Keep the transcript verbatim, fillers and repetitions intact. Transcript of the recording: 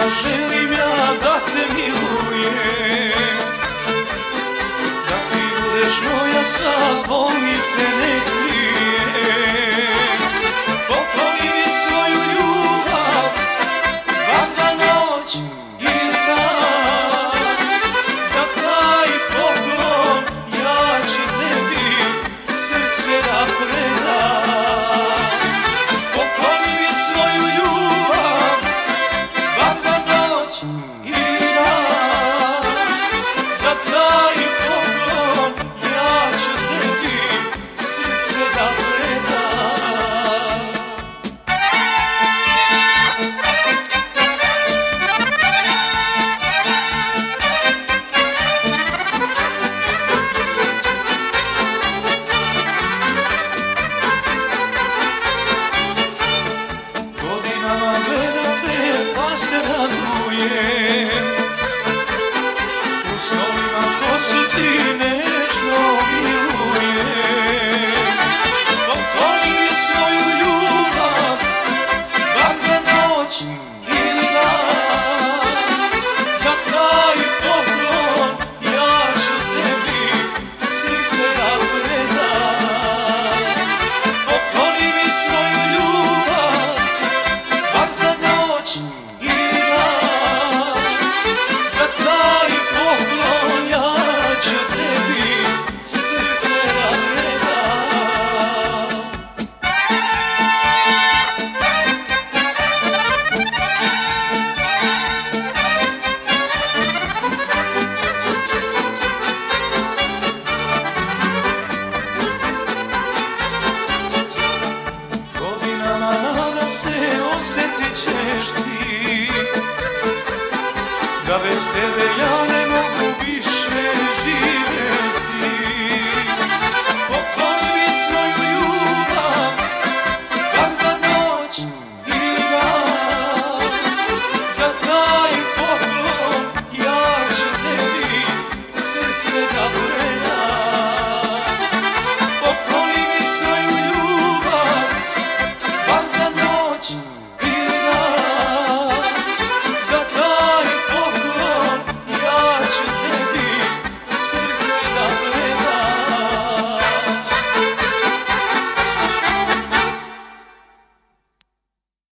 želim ja da te milujem, da ti budeš moja sva, volim te ne krijem. Pokloni mi svoju ljubav, bar za noć ili dan, za taj poklon ja ću tebi srce da predam. Pokloni mi svoju ljubav, bar za noć ili dan, za taj poklon ja ću tebi srce da predam. Godinama gledam te pa se radujem, u snovima ko su ti nežno milujem. Pokloni mi svoju ljubav, bar za noć ili dan, za taj poklon ja ću tebi srce da predam. Pokloni mi svoju ljubav, bar za noć ili dan, za taj poklon ja ću tebi srce da predam. Godinama nadam se osjetit ćeš ti da bez tebe ja